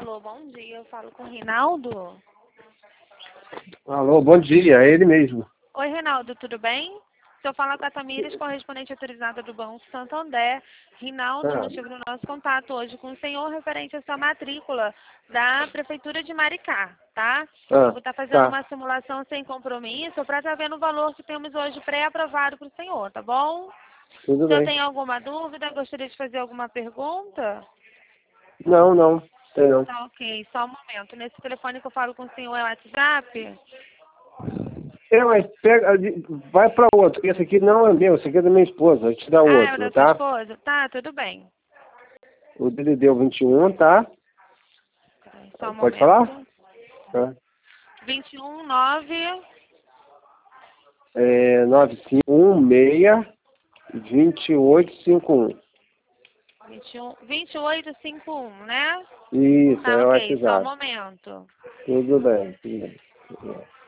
Alô, bom dia. Eu falo com o Reinaldo. Alô, bom dia, é ele mesmo. Oi, Reinaldo, tudo bem? Estou falando com a Tamires, correspondente autorizada do Banco Santander. Reinaldo, o motivo do nosso contato hoje com o senhor referente à sua matrícula da Prefeitura de Maricá, tá? Eu vou estar fazendo uma simulação sem compromisso para estar vendo o valor que temos hoje pré-aprovado para o senhor, tá bom? Tudo O senhor bem. tem alguma dúvida? Gostaria de fazer alguma pergunta? Não, tem não. Tá ok, só um momento. Nesse telefone que eu falo com o senhor é o WhatsApp? Mas pega, vai para outro, esse aqui não é meu, esse aqui é da minha esposa, a gente dá Ah, é o outro, da sua tá? esposa? Tá, tudo bem. O dele deu 21, tá? Só um Pode falar? momento. Tá. 219... 951-6-2851. 2851, né? Isso, Tá é o ok, só um WhatsApp. momento. Tudo bem, tudo bem.